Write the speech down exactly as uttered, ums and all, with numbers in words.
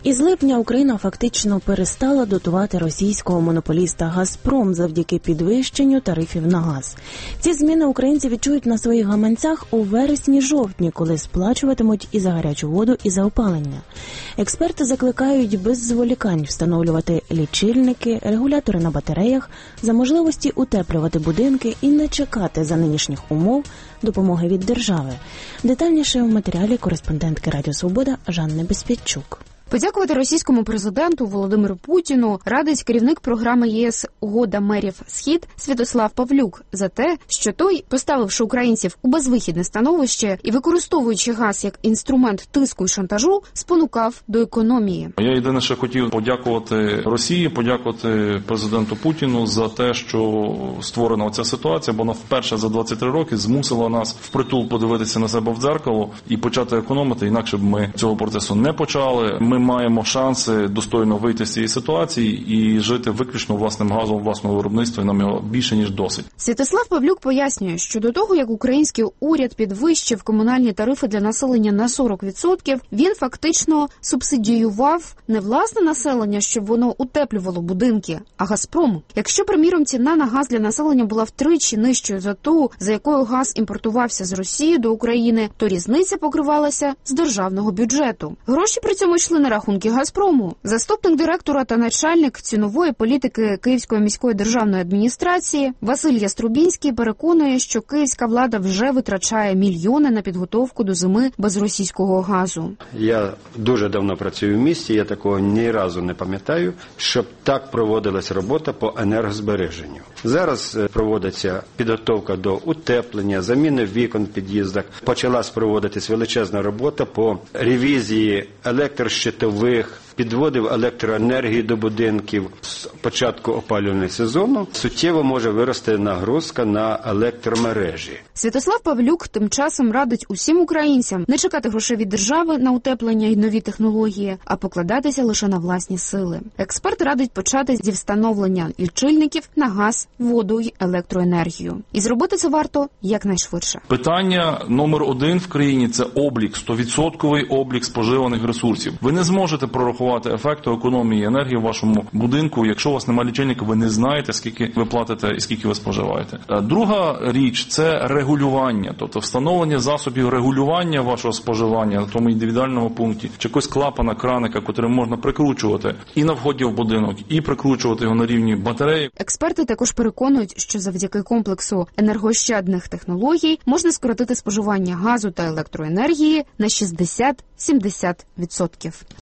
Із липня Україна фактично перестала дотувати російського монополіста «Газпром» завдяки підвищенню тарифів на газ. Ці зміни українці відчують на своїх гаманцях у вересні-жовтні, коли сплачуватимуть і за гарячу воду, і за опалення. Експерти закликають без зволікань встановлювати лічильники, регулятори на батареях, за можливості утеплювати будинки і не чекати за нинішніх умов допомоги від держави. Детальніше в матеріалі кореспондентки Радіо Свобода Жанни Безпєтчук. Подякувати російському президенту Володимиру Путіну радить керівник програми ЄС «Угода мерів Схід» Святослав Павлюк за те, що той, поставивши українців у безвихідне становище і використовуючи газ як інструмент тиску і шантажу, спонукав до економії. Я єдине, що хотів подякувати Росії, подякувати президенту Путіну за те, що створена оця ситуація, бо вона вперше за двадцять три роки змусила нас впритул подивитися на себе в дзеркало і почати економити, інакше б ми цього процесу не почали. Ми маємо шанси достойно вийти з цієї ситуації і жити виключно власним газом, власного виробництва, і нам його більше, ніж досить. Святослав Павлюк пояснює, що до того, як український уряд підвищив комунальні тарифи для населення на сорок відсотків, він фактично субсидіював не власне населення, щоб воно утеплювало будинки, а «Газпром». Якщо, приміром, ціна на газ для населення була втричі нижчою за ту, за якою газ імпортувався з Росії до України, то різниця покривалася з державного бюджету. Гроші при цьому йшли на рахунки «Газпрому». Заступник директора та начальник цінової політики Київської міської державної адміністрації Василь Яструбінський переконує, що київська влада вже витрачає мільйони на підготовку до зими без російського газу. Я дуже давно працюю в місті, я такого ні разу не пам'ятаю, щоб так проводилась робота по енергозбереженню. Зараз проводиться підготовка до утеплення, заміни вікон в під'їздах. Почалась проводитись величезна робота по ревізії електрощитових, підводив електроенергії до будинків. З початку опалювального сезону суттєво може вирости нагрузка на електромережі. Святослав Павлюк тим часом радить усім українцям не чекати грошей від держави на утеплення і нові технології, а покладатися лише на власні сили. Експерт радить почати зі встановлення лічильників на газ, воду і електроенергію. І зробити це варто якнайшвидше. Питання номер один в країні – це облік, сто відсотків облік споживаних ресурсів. Ви не зможете прорахувати ефекту економії енергії в вашому будинку, якщо у вас немає лічильника, ви не знаєте, скільки ви платите і скільки ви споживаєте. Друга річ – це регулювання, тобто встановлення засобів регулювання вашого споживання на тому індивідуальному пункті, чи якогось клапана, краника, котрим можна прикручувати і на вході в будинок, і прикручувати його на рівні батареї. Експерти також переконують, що завдяки комплексу енергоощадних технологій можна скоротити споживання газу та електроенергії на шістдесят - сімдесят відсотків.